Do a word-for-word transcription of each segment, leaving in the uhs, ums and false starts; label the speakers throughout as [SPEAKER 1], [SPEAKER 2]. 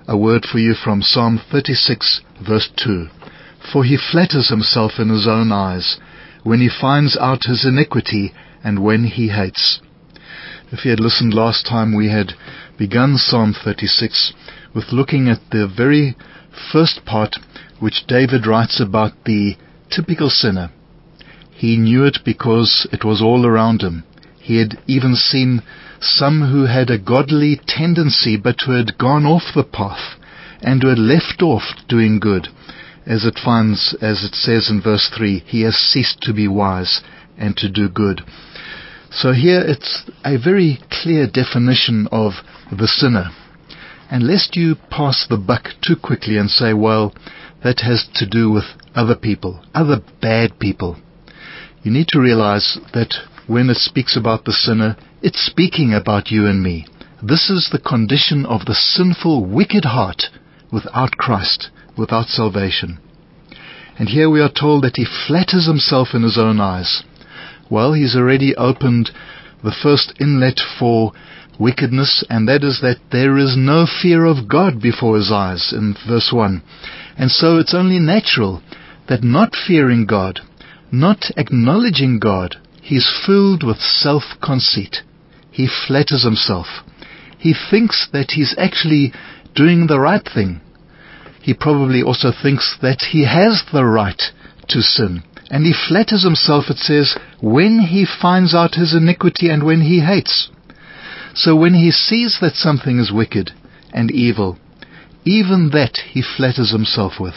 [SPEAKER 1] a word for you from Psalm thirty-six, verse two. For he flatters himself in his own eyes, when he finds out his iniquity, and when he hates. If you had listened last time, we had begun Psalm thirty-six with looking at the very first part, which David writes about the typical sinner. He knew it because it was all around him. He had even seen some who had a godly tendency, but who had gone off the path and who had left off doing good. As it finds, as it says in verse three, he has ceased to be wise and to do good. So here it's a very clear definition of the sinner. And lest you pass the buck too quickly and say, well, that has to do with other people, other bad people. You need to realize that when it speaks about the sinner, it's speaking about you and me. This is the condition of the sinful, wicked heart without Christ, without salvation. And here we are told that he flatters himself in his own eyes. Well, he's already opened the first inlet for wickedness, and that is that there is no fear of God before his eyes in verse one. And so it's only natural that not fearing God, not acknowledging God, he's filled with self-conceit. He flatters himself. He thinks that he's actually doing the right thing. He probably also thinks that he has the right to sin. And he flatters himself, it says, when he finds out his iniquity and when he hates. So when he sees that something is wicked and evil, even that he flatters himself with.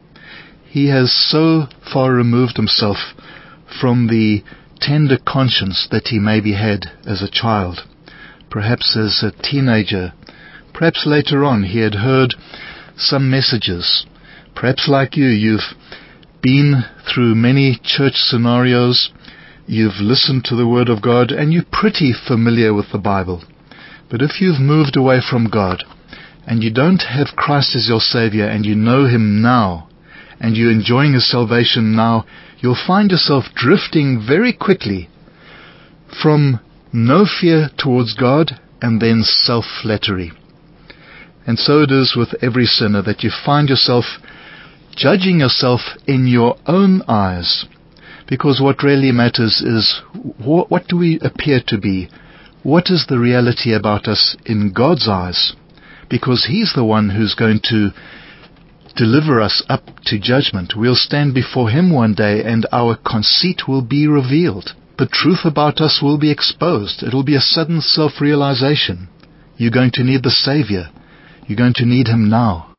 [SPEAKER 1] He has so far removed himself from the tender conscience that he maybe had as a child, perhaps as a teenager, perhaps later on he had heard some messages. Perhaps like you, you've been through many church scenarios, you've listened to the Word of God, and you're pretty familiar with the Bible. But if you've moved away from God, and you don't have Christ as your Savior, and you know Him now, and you're enjoying His salvation now, you'll find yourself drifting very quickly from no fear towards God and then self-flattery. And so it is with every sinner, that you find yourself judging yourself in your own eyes. Because what really matters is, what, what do we appear to be? What is the reality about us in God's eyes? Because He's the one who's going to deliver us up to judgment. We'll stand before Him one day, and our conceit will be revealed. The truth about us will be exposed. It'll be a sudden self-realization. You're going to need the Savior. You're going to need Him now.